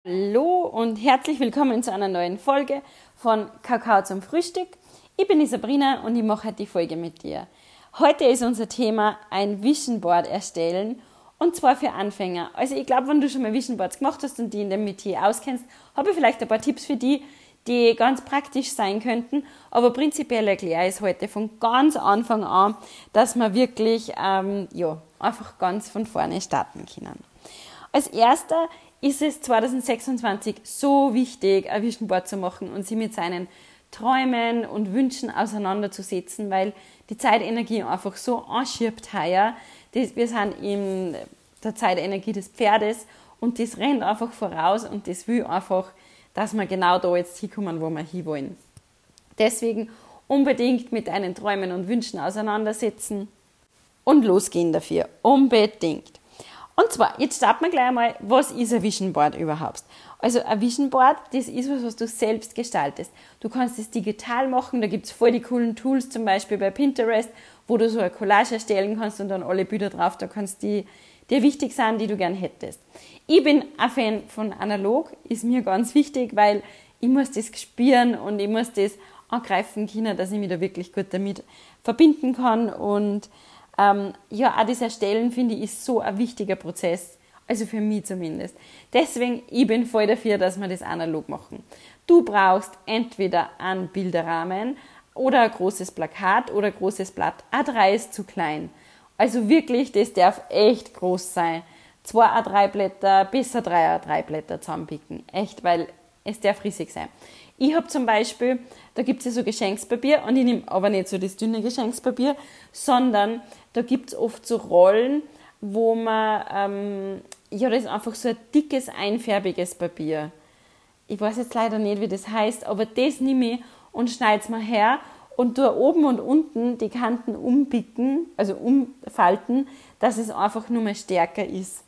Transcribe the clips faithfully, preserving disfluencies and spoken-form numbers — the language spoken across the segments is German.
Hallo und herzlich willkommen zu einer neuen Folge von Kakao zum Frühstück. Ich bin die Sabrina und ich mache heute die Folge mit dir. Heute ist unser Thema ein Vision Board erstellen und zwar für Anfänger. Also ich glaube, wenn du schon mal Vision Boards gemacht hast und die in dem Metier auskennst, habe ich vielleicht ein paar Tipps für die, die ganz praktisch sein könnten. Aber prinzipiell erkläre ich es heute von ganz Anfang an, dass wir wirklich ähm, ja, einfach ganz von vorne starten können. Als erster ist es zwanzig sechsundzwanzig so wichtig, ein Vision Board zu machen und sich mit seinen Träumen und Wünschen auseinanderzusetzen, weil die Zeitenergie einfach so anschiebt heuer. Wir sind in der Zeitenergie des Pferdes und das rennt einfach voraus und das will einfach, dass wir genau da jetzt hinkommen, wo wir hinwollen. Deswegen unbedingt mit deinen Träumen und Wünschen auseinandersetzen und losgehen dafür. Unbedingt. Und zwar, jetzt starten wir gleich einmal, was ist ein Vision Board überhaupt? Also ein Vision Board, das ist was, was du selbst gestaltest. Du kannst es digital machen, da gibt es voll die coolen Tools, zum Beispiel bei Pinterest, wo du so eine Collage erstellen kannst und dann alle Bilder drauf, da kannst die dir wichtig sein, die du gern hättest. Ich bin ein Fan von analog, ist mir ganz wichtig, weil ich muss das spüren und ich muss das angreifen können, dass ich mich da wirklich gut damit verbinden kann und Ähm, ja, auch das Erstellen, finde ich, ist so ein wichtiger Prozess, also für mich zumindest. Deswegen, ich bin voll dafür, dass wir das analog machen. Du brauchst entweder einen Bilderrahmen oder ein großes Plakat oder ein großes Blatt. A drei ist zu klein. Also wirklich, das darf echt groß sein. Zwei A drei Blätter bis A drei A drei Blätter zusammenpicken. Echt, weil es darf riesig sein. Ich habe zum Beispiel, da gibt es ja so Geschenkspapier und ich nehme aber nicht so das dünne Geschenkspapier, sondern da gibt es oft so Rollen, wo man, ähm, ja, das ist einfach so ein dickes, einfärbiges Papier. Ich weiß jetzt leider nicht, wie das heißt, aber das nehme ich und schneide es mir her und tue oben und unten die Kanten umpicken, also umfalten, dass es einfach nur mehr stärker ist.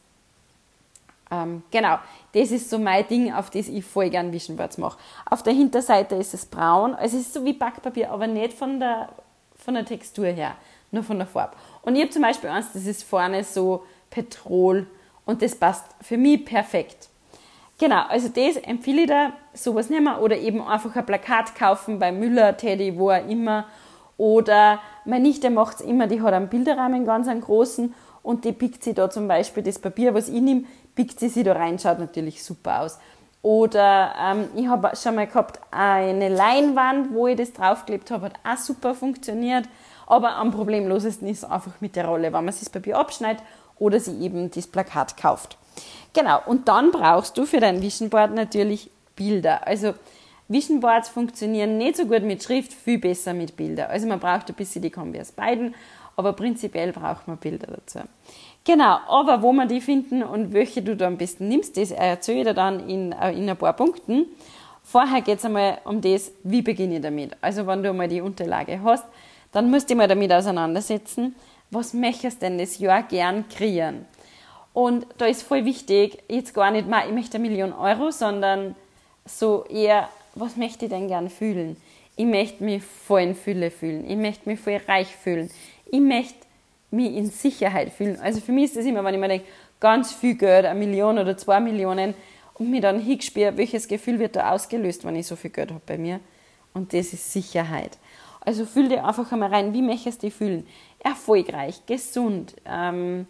Ähm, genau, das ist so mein Ding, auf das ich voll gerne Vision Boards mache. Auf der Hinterseite ist es braun, also es ist so wie Backpapier, aber nicht von der, von der Textur her, nur von der Farbe. Und ich habe zum Beispiel eins, das ist vorne so Petrol und das passt für mich perfekt. Genau, also das empfehle ich dir, sowas nehmen oder eben einfach ein Plakat kaufen bei Müller, Teddy, wo auch immer. Oder meine Nichte macht es immer, die hat einen Bilderrahmen, ganz einen großen und die pickt sie da zum Beispiel das Papier, was ich nehme, pickt sie sich da rein, schaut natürlich super aus. Oder ähm, ich habe schon mal gehabt eine Leinwand, wo ich das draufgeklebt habe, hat auch super funktioniert. Aber am problemlosesten ist es einfach mit der Rolle, wenn man sich das Papier abschneidet oder sie eben das Plakat kauft. Genau, und dann brauchst du für dein Vision Board natürlich Bilder. Also Vision Boards funktionieren nicht so gut mit Schrift, viel besser mit Bildern. Also man braucht ein bisschen die Kombi aus beiden, aber prinzipiell braucht man Bilder dazu. Genau, aber wo man die finden und welche du da am besten nimmst, das erzähle ich dir dann in, in ein paar Punkten. Vorher geht es einmal um das, wie beginne ich damit. Also wenn du einmal die Unterlage hast, dann musst du dich mal damit auseinandersetzen, was möchtest du denn das Jahr gern kreieren. Und da ist voll wichtig, jetzt gar nicht mal, ich möchte eine Million Euro, sondern so eher, was möchte ich denn gern fühlen? Ich möchte mich voll in Fülle fühlen, ich möchte mich voll reich fühlen, ich möchte mich in Sicherheit fühlen. Also für mich ist das immer, wenn ich mir denke, ganz viel Geld, eine Million oder zwei Millionen und mir dann hinspüre, welches Gefühl wird da ausgelöst, wenn ich so viel Geld habe bei mir. Und das ist Sicherheit. Also fühl dir einfach einmal rein, wie möchtest du dich fühlen? Erfolgreich, gesund, ähm,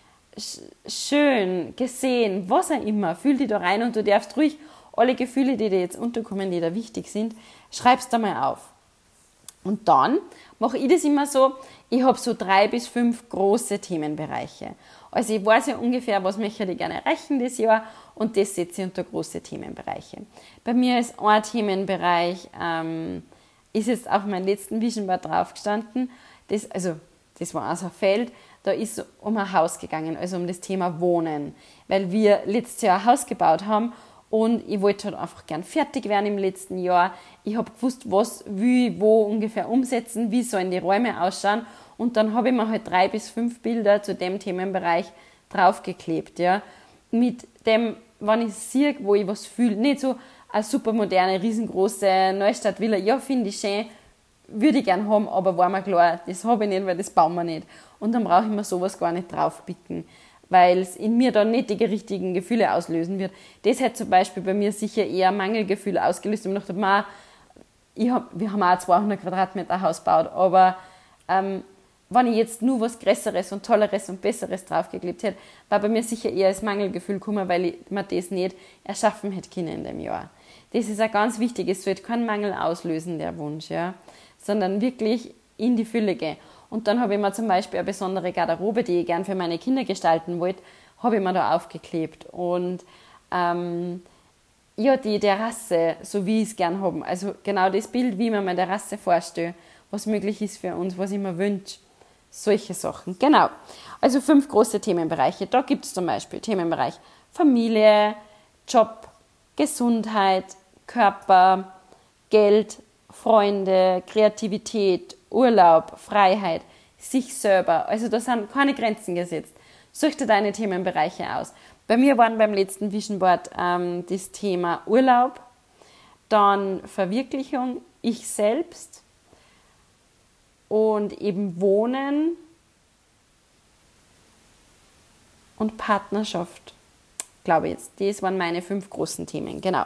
schön, gesehen, was auch immer. Fühl dich da rein und du darfst ruhig alle Gefühle, die dir jetzt unterkommen, die da wichtig sind, schreibst da mal auf. Und dann mache ich das immer so, ich habe so drei bis fünf große Themenbereiche. Also ich weiß ja ungefähr, was möchte ich gerne erreichen das Jahr und das setze ich unter große Themenbereiche. Bei mir ist ein Themenbereich, ähm, ist jetzt auf meinem letzten Vision Board drauf gestanden, das, also das war also ein Feld, da ist um ein Haus gegangen, also um das Thema Wohnen, weil wir letztes Jahr ein Haus gebaut haben und ich wollte halt einfach gern fertig werden im letzten Jahr. Ich habe gewusst, was will ich wo ungefähr umsetzen, wie sollen die Räume ausschauen und dann habe ich mir halt drei bis fünf Bilder zu dem Themenbereich draufgeklebt, ja, mit dem, wenn ich sehe, wo ich was fühle, nicht so eine super moderne, riesengroße Neustadt-Villa, ja, finde ich schön, würde ich gerne haben, aber war mir klar, das habe ich nicht, weil das bauen wir nicht. Und dann brauche ich mir sowas gar nicht draufpicken. weil es in mir dann nicht die richtigen Gefühle auslösen wird. Das hätte zum Beispiel bei mir sicher eher Mangelgefühle ausgelöst. Und ich dachte, ich hab, wir haben auch ein zweihundert Quadratmeter Haus gebaut, aber ähm, wenn ich jetzt nur was Größeres und Tolleres und Besseres draufgeklebt hätte, war bei mir sicher eher das Mangelgefühl gekommen, weil ich mir das nicht erschaffen hätte können in dem Jahr. Das ist auch ganz wichtig, es sollte keinen Mangel auslösen, der Wunsch, ja, sondern wirklich in die Fülle gehen. Und dann habe ich mir zum Beispiel eine besondere Garderobe, die ich gern für meine Kinder gestalten wollte, habe ich mir da aufgeklebt. Und ähm, ja, die Terrasse, so wie ich es gern habe. Also genau das Bild, wie ich mir meine Terrasse vorstelle, was möglich ist für uns, was ich mir wünsche. Solche Sachen, genau. Also fünf große Themenbereiche. Da gibt es zum Beispiel Themenbereich Familie, Job, Gesundheit, Körper, Geld, Freunde, Kreativität, Urlaub, Freiheit, sich selber. Also da sind keine Grenzen gesetzt. Such dir deine Themenbereiche aus. Bei mir waren beim letzten Vision Board ähm, das Thema Urlaub, dann Verwirklichung, ich selbst und eben Wohnen und Partnerschaft, glaube ich jetzt. Das waren meine fünf großen Themen, genau.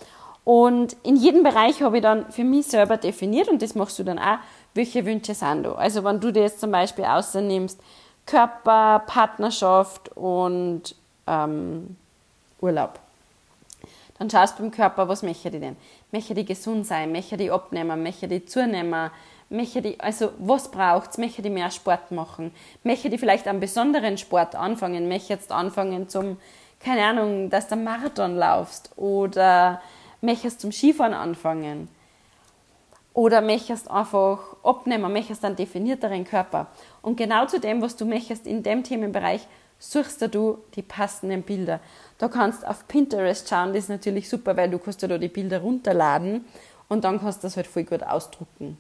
Und in jedem Bereich habe ich dann für mich selber definiert, und das machst du dann auch, welche Wünsche sind da. Also wenn du dir jetzt zum Beispiel außernimmst, Körper, Partnerschaft und ähm, Urlaub. Dann schaust du beim Körper, was möchte ich denn? Möchte ich gesund sein? Möchte ich abnehmen? Möchte ich zunehmen? Möchte ich, also was braucht es? Möchte ich mehr Sport machen? Möchte ich vielleicht einen besonderen Sport anfangen? Möchte ich jetzt anfangen zum, keine Ahnung, dass du einen Marathon laufst? Oder möchtest zum Skifahren anfangen? Oder möchtest einfach abnehmen, möchtest einen definierteren Körper? Und genau zu dem, was du möchtest in dem Themenbereich, suchst du die passenden Bilder. Da kannst du auf Pinterest schauen, das ist natürlich super, weil du kannst da die Bilder runterladen und dann kannst du das halt voll gut ausdrucken.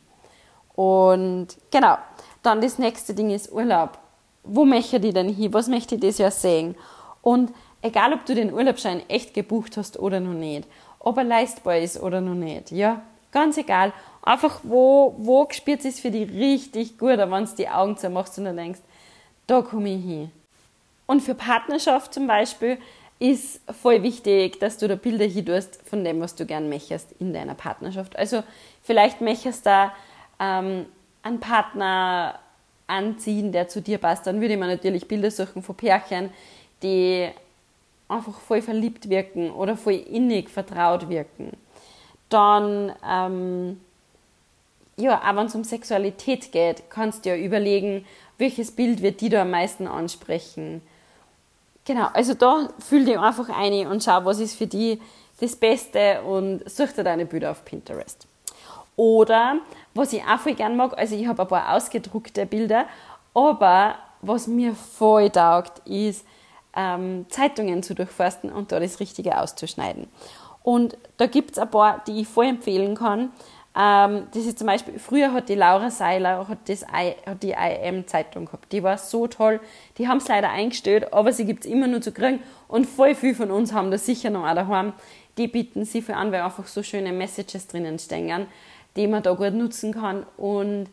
Und genau, dann das nächste Ding ist Urlaub. Wo möchte ich denn hin? Was möchte ich dieses Jahr sehen? Und egal, ob du den Urlaubsschein echt gebucht hast oder noch nicht, ob er leistbar ist oder noch nicht, ja, ganz egal. Einfach, wo, wo gespürt es für dich richtig gut, wenn du die Augen zumachst und dann denkst, da komme ich hin. Und für Partnerschaft zum Beispiel ist voll wichtig, dass du da Bilder hin tust von dem, was du gern möchtest in deiner Partnerschaft. Also vielleicht möchtest du da ähm, einen Partner anziehen, der zu dir passt. Dann würde ich mir natürlich Bilder suchen von Pärchen, die einfach voll verliebt wirken oder voll innig vertraut wirken. Dann, ähm, ja, auch wenn es um Sexualität geht, kannst du ja überlegen, welches Bild wird die da am meisten ansprechen. Genau, also da fühl dich einfach ein und schau, was ist für dich das Beste und such dir deine Bilder auf Pinterest. Oder, was ich auch voll gern mag, also ich habe ein paar ausgedruckte Bilder, aber was mir voll taugt, ist, ähm, Zeitungen zu durchforsten und da das Richtige auszuschneiden. Und da gibt es ein paar, die ich voll empfehlen kann. Ähm, das ist zum Beispiel, früher hat die Laura Seiler hat, das I, hat die I M-Zeitung gehabt. Die war so toll. Die haben es leider eingestellt, aber sie gibt es immer nur zu kriegen. Und voll viele von uns haben das sicher noch auch daheim. Die bieten sie für an, weil einfach so schöne Messages drinnen stehen, die man da gut nutzen kann. Und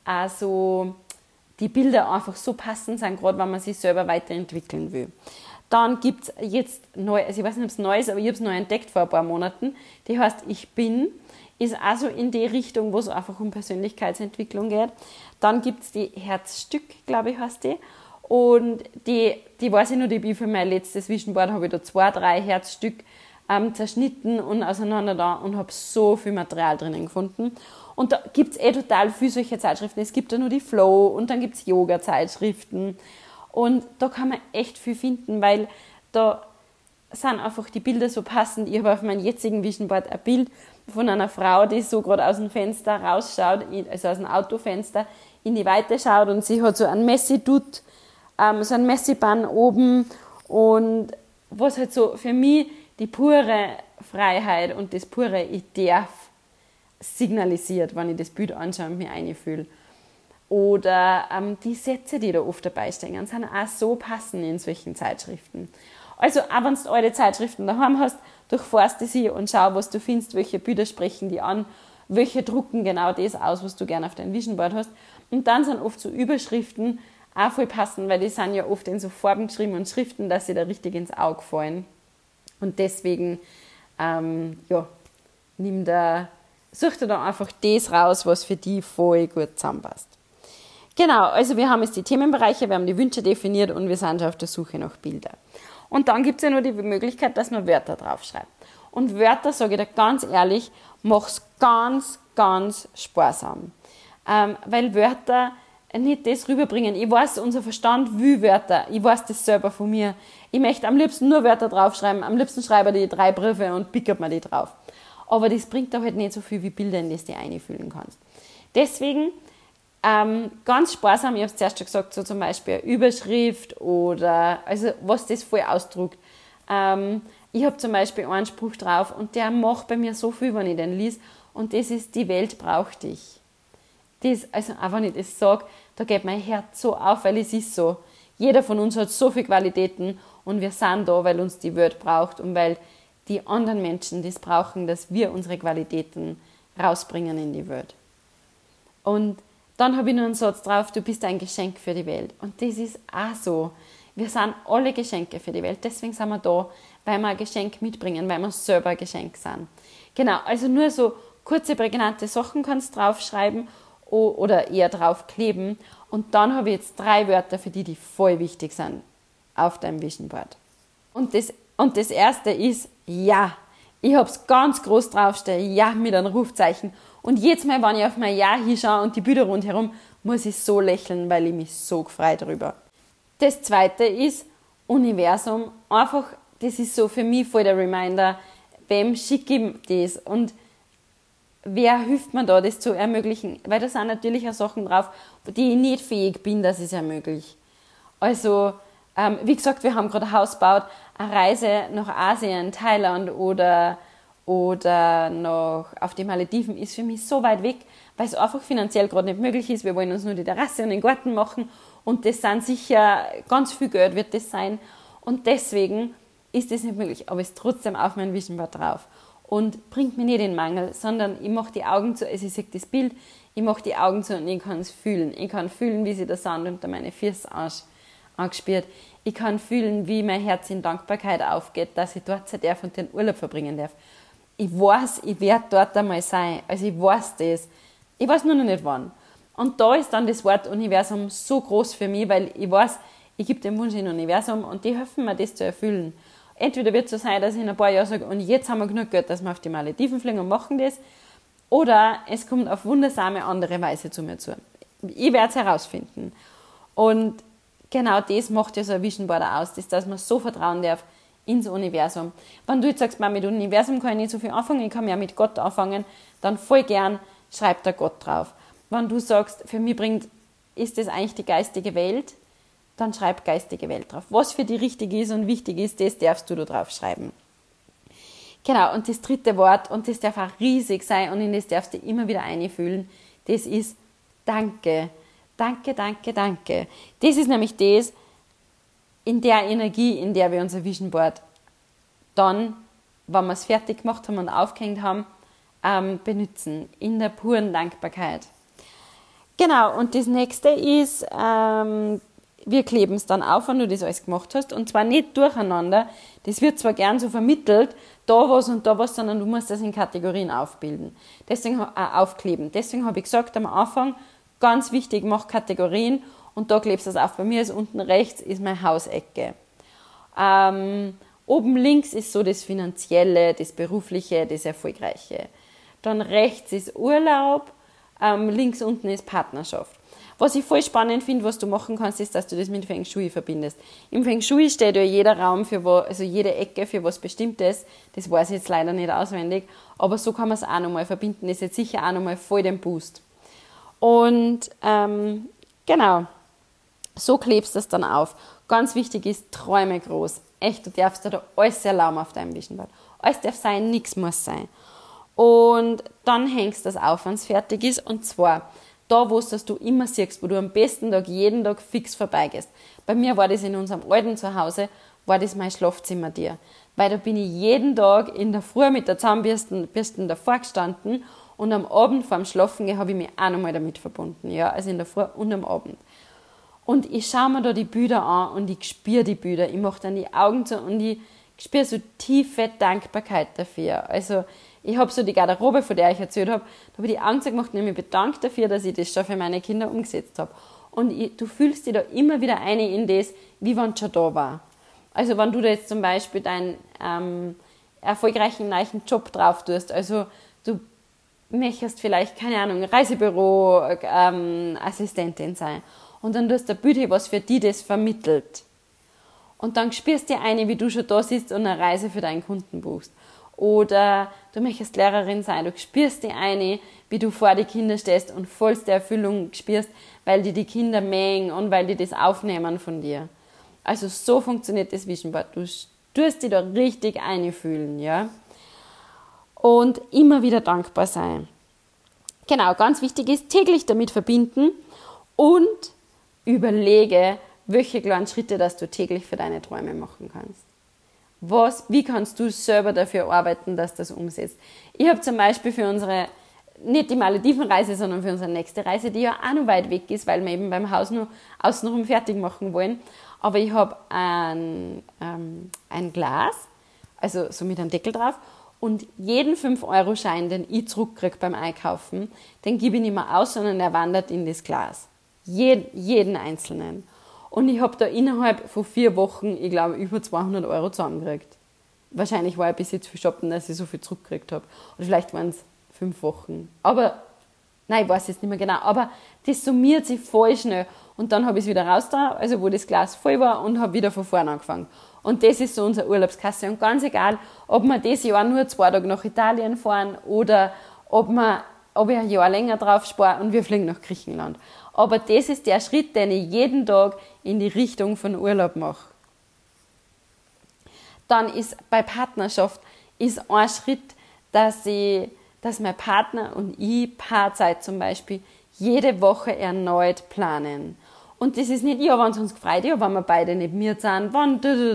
also die Bilder einfach so passend sind, gerade wenn man sich selber weiterentwickeln will. Dann gibt es jetzt neu, also ich weiß nicht, ob es neu ist, aber ich habe es neu entdeckt vor ein paar Monaten. Die heißt Ich Bin, ist also in die Richtung, wo es einfach um Persönlichkeitsentwicklung geht. Dann gibt es die Herzstück, glaube ich, heißt die. Und die, die weiß ich noch, die bin für mein letztes Vision Board, habe ich da zwei, drei Herzstück ähm, zerschnitten und auseinander da und habe so viel Material drinnen gefunden. Und da gibt es eh total viele solche Zeitschriften. Es gibt da nur die Flow und dann gibt es Yoga-Zeitschriften. Und da kann man echt viel finden, weil da sind einfach die Bilder so passend. Ich habe auf meinem jetzigen Vision Board ein Bild von einer Frau, die so gerade aus dem Fenster rausschaut, also aus dem Autofenster, in die Weite schaut und sie hat so einen Messi-Dutt, ähm, so einen Messi-Bann oben und was halt so für mich die pure Freiheit und das pure Ich darf signalisiert, wenn ich das Bild anschaue und mich einfühle. Oder ähm, die Sätze, die da oft dabei stehen, sind auch so passend in solchen Zeitschriften. Also auch wenn du alte Zeitschriften daheim hast, durchforste sie und schau, was du findest, welche Bilder sprechen die an, welche drucken genau das aus, was du gerne auf dein Vision Board hast. Und dann sind oft so Überschriften auch voll passen, weil die sind ja oft in so Farben geschrieben und Schriften, dass sie da richtig ins Auge fallen. Und deswegen, ähm, ja, nimm da, such dir da einfach das raus, was für die voll gut zusammenpasst. Genau, also wir haben jetzt die Themenbereiche, wir haben die Wünsche definiert und wir sind schon auf der Suche nach Bildern. Und dann gibt es ja nur die Möglichkeit, dass man Wörter draufschreibt. Und Wörter, sage ich dir ganz ehrlich, mach's ganz, ganz sparsam. Ähm, weil Wörter nicht das rüberbringen. Ich weiß, unser Verstand will Wörter. Ich weiß das selber von mir. Ich möchte am liebsten nur Wörter draufschreiben. Am liebsten schreibe ich die drei Briefe und pickert mir die drauf. Aber das bringt da halt nicht so viel wie Bilder, in das du einfühlen kannst. Deswegen ähm, ganz sparsam, ich habe es zuerst schon gesagt, so zum Beispiel eine Überschrift oder also was das voll ausdruckt. Ähm, ich habe zum Beispiel einen Spruch drauf und der macht bei mir so viel, wenn ich den lese. Und das ist, die Welt braucht dich. Das, also auch wenn ich das sage, da geht mein Herz so auf, weil es ist so. Jeder von uns hat so viele Qualitäten und wir sind da, weil uns die Welt braucht und weil die anderen Menschen das brauchen, dass wir unsere Qualitäten rausbringen in die Welt. Und dann habe ich noch einen Satz drauf, du bist ein Geschenk für die Welt. Und das ist auch so. Wir sind alle Geschenke für die Welt, deswegen sind wir da, weil wir ein Geschenk mitbringen, weil wir selber ein Geschenk sind. Genau, also nur so kurze, prägnante Sachen kannst du draufschreiben oder eher draufkleben. Und dann habe ich jetzt drei Wörter für die, die voll wichtig sind auf deinem Vision Board. Und das, und das erste ist Ja. Ich habe es ganz groß draufstehen, Ja mit einem Rufzeichen. Und jedes Mal, wenn ich auf mein Ja hinschaue und die Bilder rundherum, muss ich so lächeln, weil ich mich so freue darüber. Das zweite ist Universum. Einfach, das ist so für mich voll der Reminder, wem schicke ich das und wer hilft mir da, das zu ermöglichen? Weil da sind natürlich auch Sachen drauf, die ich nicht fähig bin, dass ich es ermögliche. Also, ähm, wie gesagt, wir haben gerade ein Haus gebaut, eine Reise nach Asien, Thailand oder, oder noch auf die Malediven ist für mich so weit weg, weil es einfach finanziell gerade nicht möglich ist. Wir wollen uns nur die Terrasse und den Garten machen und das sind sicher, ganz viel Geld wird das sein und deswegen ist das nicht möglich, aber es ist trotzdem auf meinem Vision Board drauf. Und bringt mir nicht den Mangel, sondern ich mache die Augen zu, also ich sehe das Bild, ich mache die Augen zu und ich kann es fühlen. Ich kann fühlen, wie sich der Sand unter meine Füße angespürt. Ich kann fühlen, wie mein Herz in Dankbarkeit aufgeht, dass ich dort sein darf und den Urlaub verbringen darf. Ich weiß, ich werde dort einmal sein. Also ich weiß das. Ich weiß nur noch nicht wann. Und da ist dann das Wort Universum so groß für mich, weil ich weiß, ich gebe den Wunsch in Universum und die helfen mir, das zu erfüllen. Entweder wird es so sein, dass ich in ein paar Jahren sage, und jetzt haben wir genug Geld, dass wir auf die Malediven fliegen und machen das. Oder es kommt auf wundersame andere Weise zu mir zu. Ich werde es herausfinden. Und genau das macht ja so ein Vision Board aus, das, dass man so vertrauen darf ins Universum. Wenn du jetzt sagst, mit Universum kann ich nicht so viel anfangen, ich kann ja mit Gott anfangen, dann voll gern schreib da Gott drauf. Wenn du sagst, für mich bringt, ist das eigentlich die geistige Welt, dann schreib geistige Welt drauf. Was für dich richtig ist und wichtig ist, das darfst du da drauf schreiben. Genau, und das dritte Wort, und das darf auch riesig sein und in das darfst du immer wieder einfühlen, das ist Danke. Danke, danke, danke. Das ist nämlich das, in der Energie, in der wir unser Vision Board dann, wenn wir es fertig gemacht haben und aufgehängt haben, ähm, benutzen. In der puren Dankbarkeit. Genau, und das nächste ist, ähm, wir kleben es dann auf, wenn du das alles gemacht hast. Und zwar nicht durcheinander. Das wird zwar gern so vermittelt, da was und da was, sondern du musst das in Kategorien aufbilden. Deswegen äh, aufkleben. Deswegen habe ich gesagt am Anfang, ganz wichtig, mach Kategorien und da klebst du es auf. Bei mir ist unten rechts ist meine Hausecke. Ähm, oben links ist so das Finanzielle, das Berufliche, das Erfolgreiche. Dann rechts ist Urlaub, ähm, links unten ist Partnerschaft. Was ich voll spannend finde, was du machen kannst, ist, dass du das mit Feng Shui verbindest. Im Feng Shui steht ja jeder Raum für was, also jede Ecke für was Bestimmtes. Das weiß ich jetzt leider nicht auswendig, aber so kann man es auch nochmal verbinden. Das ist jetzt sicher auch nochmal voll den Boost. Und ähm, genau, so klebst du es dann auf. Ganz wichtig ist, träume groß. Echt, du darfst dir da alles erlauben auf deinem Vision Board. Alles darf sein, nichts muss sein. Und dann hängst du das auf, wenn es fertig ist. Und zwar da, wo es du immer siehst, wo du am besten Tag, jeden Tag fix vorbeigehst. Bei mir war das in unserem alten Zuhause, war das mein Schlafzimmer dir. Weil da bin ich jeden Tag in der Früh mit der Zahnbürste davor gestanden und am Abend vor dem Schlafen habe ich mich auch nochmal damit verbunden. Ja, also in der Früh und am Abend. Und ich schaue mir da die Bilder an und ich spüre die Bilder. Ich mache dann die Augen zu und ich spüre so tiefe Dankbarkeit dafür. Also ich habe so die Garderobe, von der ich erzählt habe, da habe ich die Augen zugemacht und mich bedankt dafür, dass ich das schon für meine Kinder umgesetzt habe. Und ich, du fühlst dich da immer wieder ein in das, wie wenn es schon da war. Also wenn du da jetzt zum Beispiel deinen ähm, erfolgreichen neuen Job drauf tust, also du möchtest vielleicht, keine Ahnung, Reisebüro, ähm, Assistentin sein. Und dann tust du ein Bild, was für die das vermittelt. Und dann spürst du eine, wie du schon da sitzt und eine Reise für deinen Kunden buchst. Oder du möchtest Lehrerin sein, du spürst die eine, wie du vor die Kinder stehst und vollste Erfüllung spürst, weil die die Kinder mähen und weil die das aufnehmen von dir. Also so funktioniert das Vision Board. Du tust dich da richtig einfühlen, ja. Und immer wieder dankbar sein. Genau, ganz wichtig ist, täglich damit verbinden und überlege, welche kleinen Schritte, dass du täglich für deine Träume machen kannst. Was, wie kannst du selber dafür arbeiten, dass du das umsetzt? Ich habe zum Beispiel für unsere, nicht die Maledivenreise, sondern für unsere nächste Reise, die ja auch noch weit weg ist, weil wir eben beim Haus noch außenrum fertig machen wollen. Aber ich habe ein, ähm, ein Glas, also so mit einem Deckel drauf, und jeden fünf Euro Schein, den ich zurückkriege beim Einkaufen, den gebe ich nicht mehr aus, sondern er wandert in das Glas. Jed, jeden einzelnen. Und ich habe da innerhalb von vier Wochen, ich glaube, über zweihundert Euro zusammengekriegt. Wahrscheinlich war ich bis jetzt viel shoppen, dass ich so viel zurückgekriegt habe. Oder vielleicht waren es fünf Wochen. Aber, nein, ich weiß jetzt nicht mehr genau. Aber das summiert sich voll schnell. Und dann habe ich es wieder raus da, also wo das Glas voll war, und habe wieder von vorne angefangen. Und das ist so unsere Urlaubskasse. Und ganz egal, ob wir dieses Jahr nur zwei Tage nach Italien fahren oder ob, wir, ob ich ein Jahr länger drauf spare und wir fliegen nach Griechenland. Aber das ist der Schritt, den ich jeden Tag in die Richtung von Urlaub mache. Dann ist bei Partnerschaft ist ein Schritt, dass, ich, dass mein Partner und ich Paarzeit zum Beispiel jede Woche erneut planen. Und das ist nicht, ja, wenn es uns gefreut, ja, wenn wir beide nicht mir sind, wann,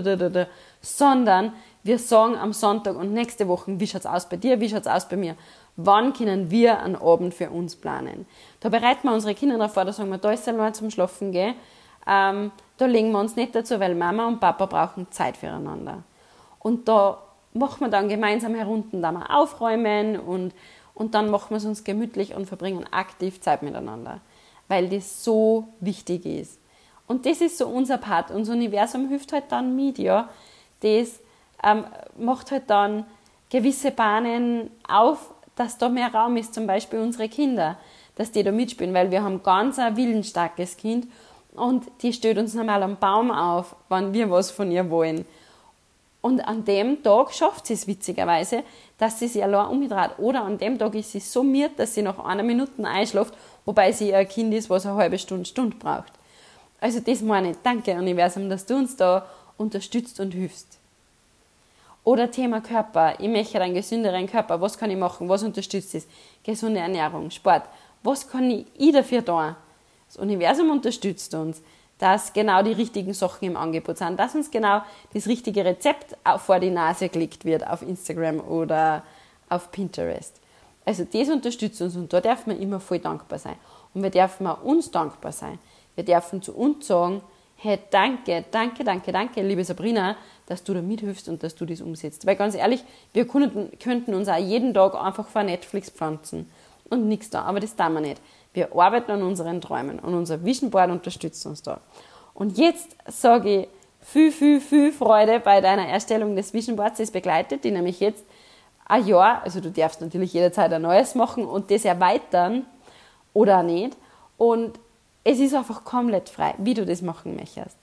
sondern wir sagen am Sonntag und nächste Woche, wie schaut es aus bei dir, wie schaut es aus bei mir? Wann können wir einen Abend für uns planen? Da bereiten wir unsere Kinder darauf vor, da sagen wir, da ist einmal zum Schlafen gehen. Ähm, da legen wir uns nicht dazu, weil Mama und Papa brauchen Zeit füreinander. Und da machen wir dann gemeinsam herunten, da wir aufräumen und, und dann machen wir es uns gemütlich und verbringen aktiv Zeit miteinander, weil das so wichtig ist. Und das ist so unser Part. Unser Universum hilft halt dann mit, ja. Das ähm, macht halt dann gewisse Bahnen auf, dass da mehr Raum ist, zum Beispiel unsere Kinder, dass die da mitspielen, weil wir haben ganz ein willensstarkes Kind und die stellt uns normal am Baum auf, wenn wir was von ihr wollen. Und an dem Tag schafft sie es witzigerweise, dass sie sich allein umdreht. Oder an dem Tag ist sie so müde, dass sie nach einer Minute einschläft, wobei sie ein Kind ist, was eine halbe Stunde, Stunde braucht. Also das meine ich. Danke, Universum, dass du uns da unterstützt und hilfst. Oder Thema Körper. Ich möchte einen gesünderen Körper. Was kann ich machen? Was unterstützt es? Gesunde Ernährung, Sport. Was kann ich dafür tun? Das Universum unterstützt uns, dass genau die richtigen Sachen im Angebot sind, dass uns genau das richtige Rezept vor die Nase gelegt wird auf Instagram oder auf Pinterest. Also das unterstützt uns und da dürfen wir immer voll dankbar sein. Und wir dürfen auch uns dankbar sein. Wir dürfen zu uns sagen, hey, danke, danke, danke, danke, liebe Sabrina, dass du da mithilfst und dass du das umsetzt. Weil ganz ehrlich, wir könnten, könnten uns auch jeden Tag einfach vor Netflix pflanzen und nichts da, aber das tun wir nicht. Wir arbeiten an unseren Träumen und unser Vision Board unterstützt uns da. Und jetzt sage ich viel, viel, viel Freude bei deiner Erstellung des Vision Boards. Das begleitet dich nämlich jetzt ein Jahr, also du darfst natürlich jederzeit ein neues machen und das erweitern oder auch nicht. Und es ist einfach komplett frei, wie du das machen möchtest.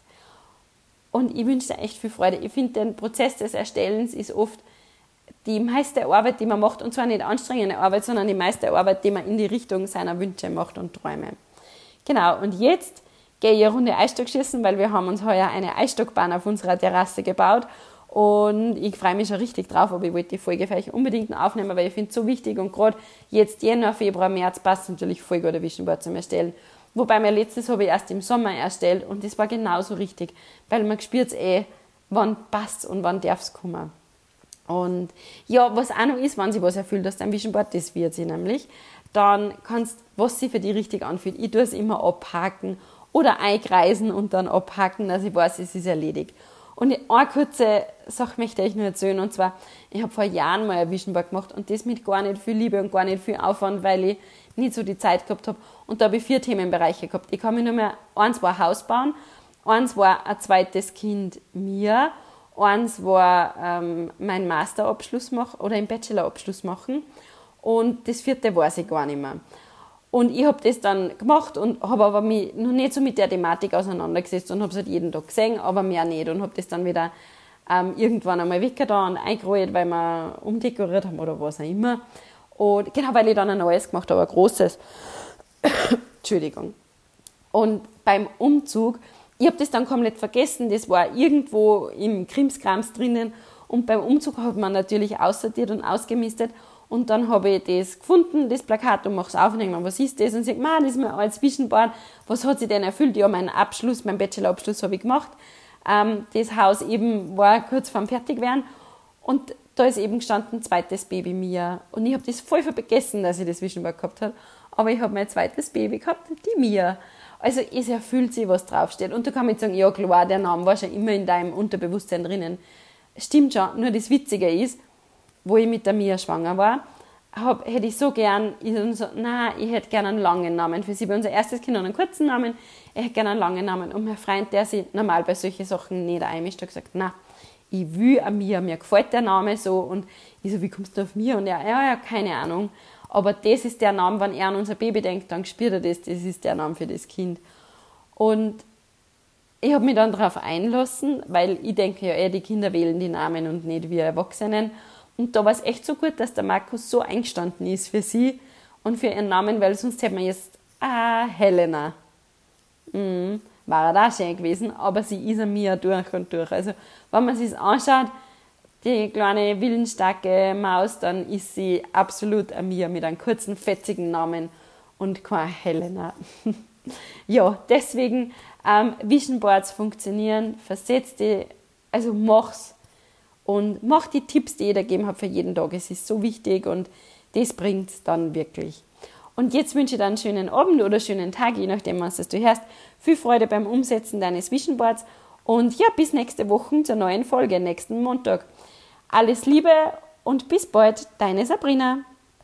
Und ich wünsche dir echt viel Freude. Ich finde, der Prozess des Erstellens ist oft die meiste Arbeit, die man macht, und zwar nicht anstrengende Arbeit, sondern die meiste Arbeit, die man in die Richtung seiner Wünsche macht und Träume. Genau, und jetzt gehe ich eine Runde Eisstock schießen, weil wir haben uns heuer eine Eisstockbahn auf unserer Terrasse gebaut und ich freue mich schon richtig drauf, aber ich wollte die Folge für euch unbedingt aufnehmen, weil ich finde es so wichtig und gerade jetzt Januar, Februar, März passt natürlich voll gut ein Vision Board zum Erstellen. Wobei mein letztes habe ich erst im Sommer erstellt und das war genauso richtig, weil man spürt es eh, wann passt und wann darf es kommen. Und ja, was auch noch ist, wenn sich was erfüllt aus deinem Vision Board, das wird sie nämlich, dann kannst, was sich für dich richtig anfühlt, ich tue es immer abhaken oder einkreisen und dann abhaken, dass ich weiß, es ist erledigt. Und eine kurze Sache möchte ich nur erzählen, und zwar, ich habe vor Jahren mal ein Vision Board gemacht und das mit gar nicht viel Liebe und gar nicht viel Aufwand, weil ich nicht so die Zeit gehabt habe. Und da habe ich vier Themenbereiche gehabt. Ich kann mir nur mehr, eins war Haus bauen, eins war ein zweites Kind mir, eins war ähm, mein Masterabschluss machen oder einen Bachelorabschluss machen und das vierte weiß ich gar nicht mehr. Und ich habe das dann gemacht und habe aber mich noch nicht so mit der Thematik auseinandergesetzt und habe es halt jeden Tag gesehen, aber mehr nicht. Und habe das dann wieder ähm, irgendwann einmal weggetan und eingerollt, weil wir umdekoriert haben oder was auch immer. Und genau, weil ich dann ein neues gemacht habe, ein großes. Entschuldigung. Und beim Umzug, ich habe das dann komplett vergessen, das war irgendwo im Krimskrams drinnen. Und beim Umzug hat man natürlich aussortiert und ausgemistet. Und dann habe ich das gefunden, das Plakat, und mache es auf und denke mir, was ist das? Und sage, das ist mir als Vision-Board, was hat sich denn erfüllt? Ja, meinen Abschluss, meinen Bachelorabschluss habe ich gemacht. Ähm, das Haus eben war kurz vorm Fertigwerden. Und da ist eben gestanden, zweites Baby Mia. Und ich habe das voll vergessen, dass ich das Vision-Board gehabt habe. Aber ich habe mein zweites Baby gehabt, die Mia. Also es erfüllt sich, was draufsteht. Und da kann man jetzt sagen, ja klar, der Name war schon immer in deinem Unterbewusstsein drinnen. Stimmt schon, nur das Witzige ist, wo ich mit der Mia schwanger war, hab, hätte ich so gern, ich so, nein, ich hätte gerne einen langen Namen für sie. Bei unser erstes Kind einen kurzen Namen, ich hätte gerne einen langen Namen. Und mein Freund, der sich normal bei solchen Sachen nicht einmischt, hat gesagt, nein, ich will an Mia, mir gefällt der Name so. Und ich so, wie kommst du auf Mia? Und er, ja, ja, keine Ahnung. Aber das ist der Name, wenn er an unser Baby denkt, dann spürt er das, das ist der Name für das Kind. Und ich habe mich dann darauf einlassen, weil ich denke ja eher, die Kinder wählen die Namen und nicht wir Erwachsenen. Und da war es echt so gut, dass der Markus so eingestanden ist für sie und für ihren Namen, weil sonst hätte man jetzt, ah, Helena. Mhm, war er da schön gewesen, aber sie ist an mir durch und durch. Also, wenn man sich das anschaut, die kleine, willensstarke Maus, dann ist sie absolut an mir mit einem kurzen, fetzigen Namen und kein Helena. Ja, deswegen, ähm, Vision Boards funktionieren, versetz die, also mach's. Und mach die Tipps, die ich dir gegeben habe für jeden Tag. Es ist so wichtig und das bringt es dann wirklich. Und jetzt wünsche ich dir einen schönen Abend oder einen schönen Tag, je nachdem, was du hörst. Viel Freude beim Umsetzen deines Vision Boards. Und ja, bis nächste Woche zur neuen Folge, nächsten Montag. Alles Liebe und bis bald, deine Sabrina.